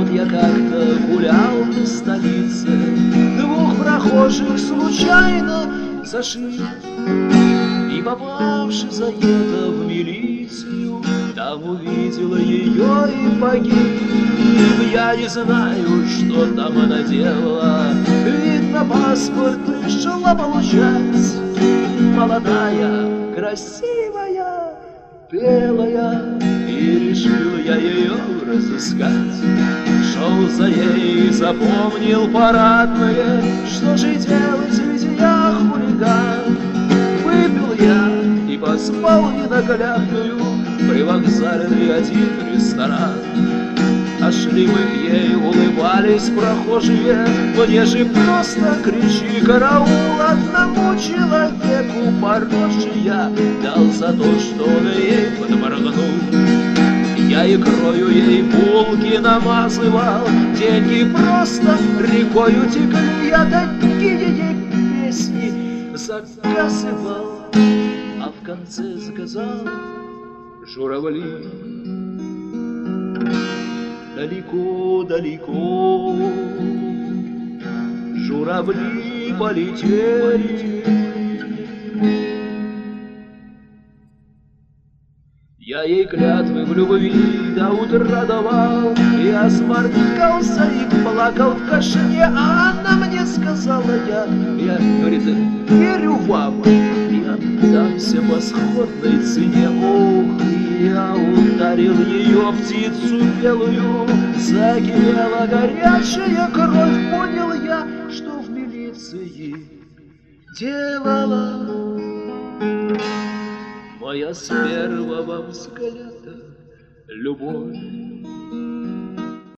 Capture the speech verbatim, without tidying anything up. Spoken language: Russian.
Вот я как-то гулял по столице, двух прохожих случайно зашиб, и, попавши за это в милицию, там увидела ее и погиб. Я не знаю, что там она делала, видно, паспорт шла получать. Молодая, красивая, белая, и решил я ее разыскать. Шел за ней, запомнил парадное, что же делать, ведь я хулиган. Выпил я и поспал ненаглядную при вокзале один ресторан. А шли мы к ей, улыбались прохожие, мне же просто кричи караул. Одному человеку по роже я дал за то, что он ей подморгнул. Я икрою ей булки намазывал, деньги просто рекою текли. Я такие ей песни заказывал, а в конце заказал журавли. Далеко-далеко журавли полетели. Я ей клятвы в любви до утра давал, я сморкался и плакал в кашне, а она мне сказала, я, я, говорит, верю вам и отдамся по сходной цене. Ох, я ударил ее, птицу белую, загорела горячая кровь. Понял я, что в милиции делала моя с первого взгляда любовь.